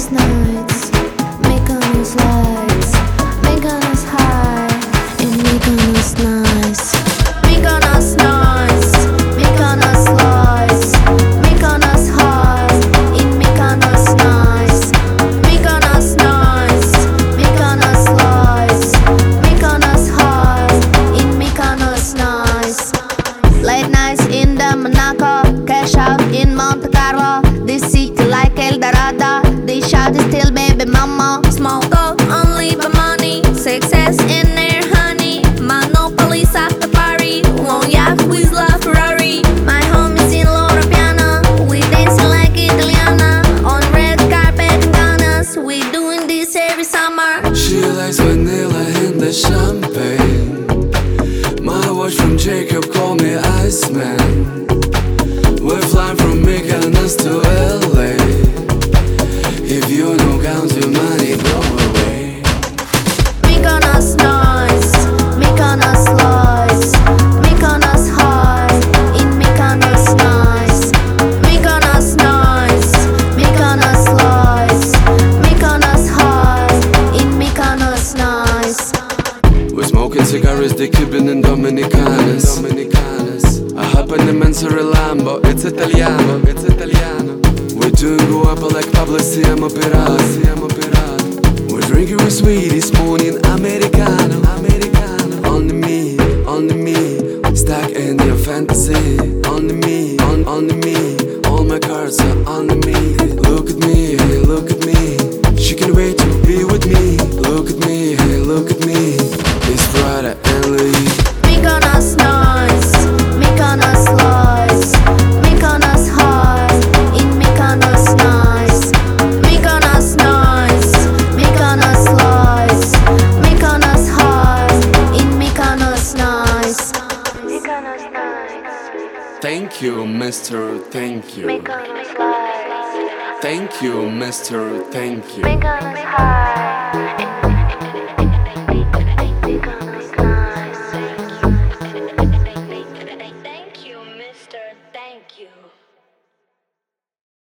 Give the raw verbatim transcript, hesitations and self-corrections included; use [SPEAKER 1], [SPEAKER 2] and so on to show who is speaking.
[SPEAKER 1] Mykonos nights, Mykonos lights, Mykonos high, in Mykonos nights. Mykonos nights, Mykonos lights, Mykonos high, in Mykonos nights. Mykonos nights, Mykonos lights, Mykonos high, in Mykonos nights. Late nights in the Monaco, cash out in Monte Carlo. This city like El Dorado, they shout it still baby mama. Small talk only but money, success in there honey. Monopolies at the party, long yacht with La Ferrari. My home is in Loro Piana, we dancing like Italiana. On red carpet in Ghana's, we doing this every summer.
[SPEAKER 2] She likes vanilla and the champagne. My watch from Jacob call me Iceman. We're flying from Mykonos to L A. If you don't count your money, go away.
[SPEAKER 1] Mykonos nights, Mykonos lights, Mykonos high, in Mykonos nights. Mykonos nights, Mykonos lights, Mykonos high, in Mykonos nights.
[SPEAKER 2] We're smoking cigarettes, they keeping in Dominicanas. Dominicanas. I hop in the Mansuri Lambo, it's Italiano, it's Italiano. We're doing guapa like Pablo, siamo pirati, siamo pirati. We're drinking with sweetie, spooning Americano, Americano. Only me, only me, stuck in your fantasy. Only me, on, only me, all my cards are only me. Look at me, hey, look at me, she can't wait to be with me. Look at me, hey, look at me, it's Friday and Lee.
[SPEAKER 1] Mykonos nights, Mykonos lights, Mykonos high, in Mykonos nights. Mykonos nights, Mykonos lights, Mykonos high, in Mykonos nights. Mykonos nights,
[SPEAKER 2] Thank you, mister, thank you.
[SPEAKER 1] Mykonos lights,
[SPEAKER 2] Thank you, mister, thank you.
[SPEAKER 1] Mykonos high, in